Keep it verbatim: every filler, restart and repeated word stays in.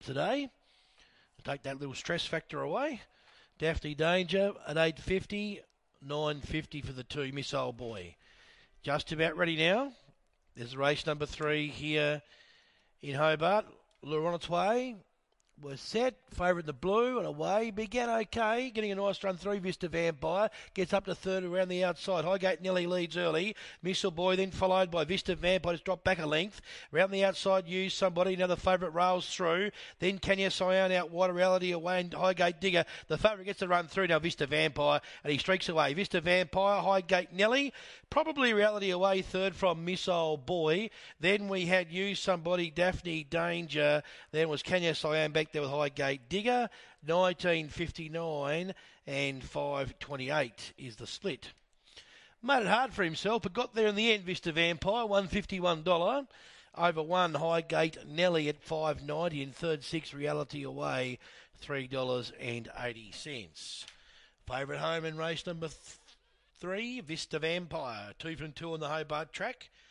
today. Take that little stress factor away. Daphne Danger at eight fifty, nine fifty for the two, Missile Boy. Just about ready now. There's race number three here in Hobart. Lure on its way. We're set. Favourite in the blue and away. Began okay. Getting a nice run through. Vista Vampire. Gets up to third around the outside. Highgate Nelly leads early. Missile Boy then followed by Vista Vampire. Just dropped back a length. Around the outside, use somebody. Another favourite rails through. Then Kenya Cyan out wide. Reality away. And Highgate Digger. The favourite gets the run through now. Vista Vampire. And he streaks away. Vista Vampire. Highgate Nelly. Probably Reality away third from Missile Boy. Then we had use somebody. Daphne Danger. Then was Kenya Cyan back there with Highgate Digger. nineteen fifty-nine and five twenty-eight is the split. Made it hard for himself, but got there in the end. Vista Vampire, one hundred fifty-one dollars. Over one, Highgate Nelly at five ninety, and third six, Reality away, three dollars eighty. Favourite home in race number th- three, Vista Vampire. Two from two on the Hobart track.